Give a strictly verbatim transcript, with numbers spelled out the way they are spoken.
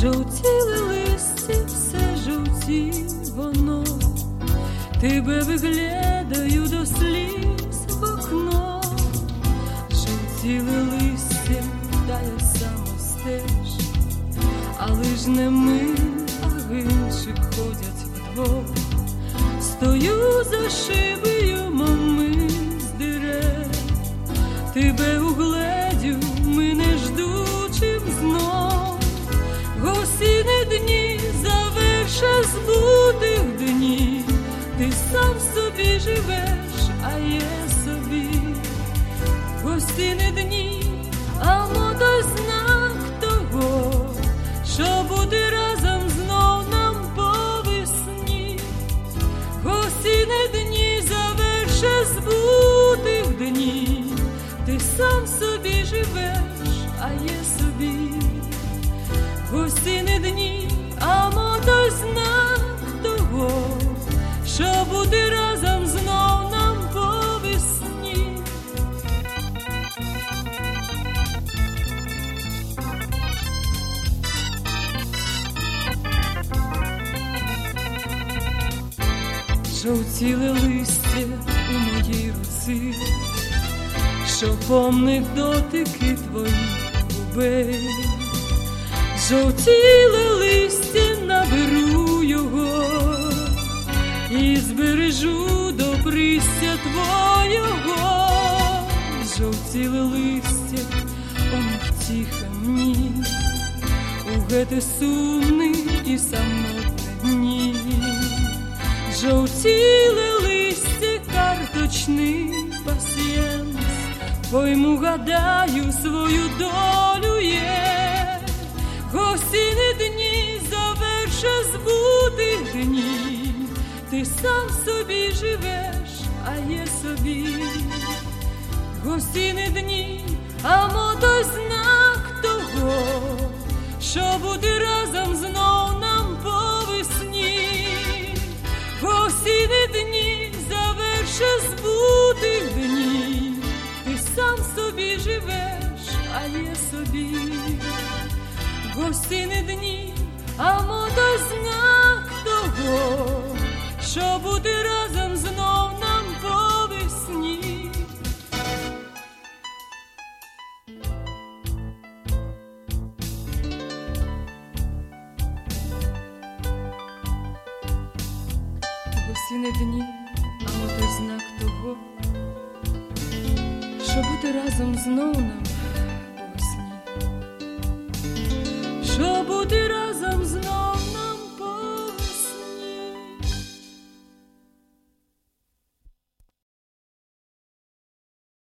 жовтіли листя, все жовті воно, тебе виглядаю до сліз в окно. Жовтіли листя, та я сам стеж, але ж не ми, а інші ходять вдвох. Стою за шибою, мами з дерев, тебе угледю, мене ждучим знов. Гостини дні заверша збутих днів, ти сам собі живеш, а я собі. Гостини дні, а мото знак того, що бути разом знов нам по весні. Гостини дні заверша збутих днів, ти сам собі живеш, а я собі. Гостини дні, а мото знак того, що бути разом знов нам по весні. Жовтіли листя у моїй руці, що помнив дотики твоїх губей. Жовтіле листя, наберу його і збережу до пристя твоєго. Жовтіле листя, о втіха мені, у гети сумний і самотні дні. Жовтіле листя, карточний пасьєнс, пойму, гадаю, свою долю є. Гостини дні заверша збутих днів, ти сам собі живеш, а я собі. Гостини дні, а мото знак того, що бути разом знов нам по весні. Гостини дні заверша збутих днів, ти сам собі живеш, а я собі. Гостини дні, а мото знак того, що бути разом знов нам по весні. Гостини дні, а мото знак того, що бути разом знов нам